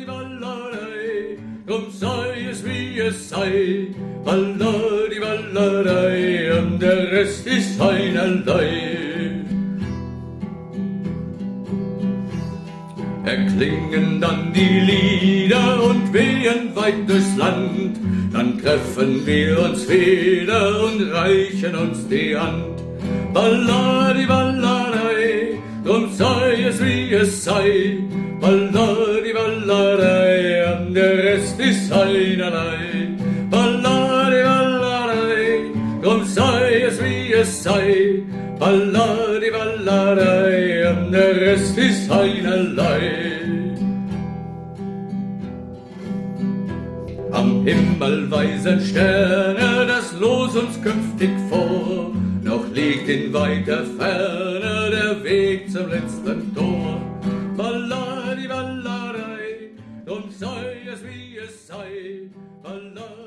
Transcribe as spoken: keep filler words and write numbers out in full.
Balladi, Balladei, drum sei es wie es sei. Balladi, Balladei, und der Rest ist einerlei. Erklingen dann die Lieder und wehen weit durchs Land, dann treffen wir uns wieder und reichen uns die Hand. Balladi, Balladei, drum sei es wie es sei. Balladi, Balladei, und der Rest ist einerlei. Balladi, Balladei, drum sei es wie es sei. Balladi, Balladei, und der Rest ist einerlei. Am Himmel weisen Sterne das Los uns künftig vor, noch liegt in weiter Ferne der Weg zum letzten Tor. Balladi, Balladei, drum sei es wie es sei. Balladi,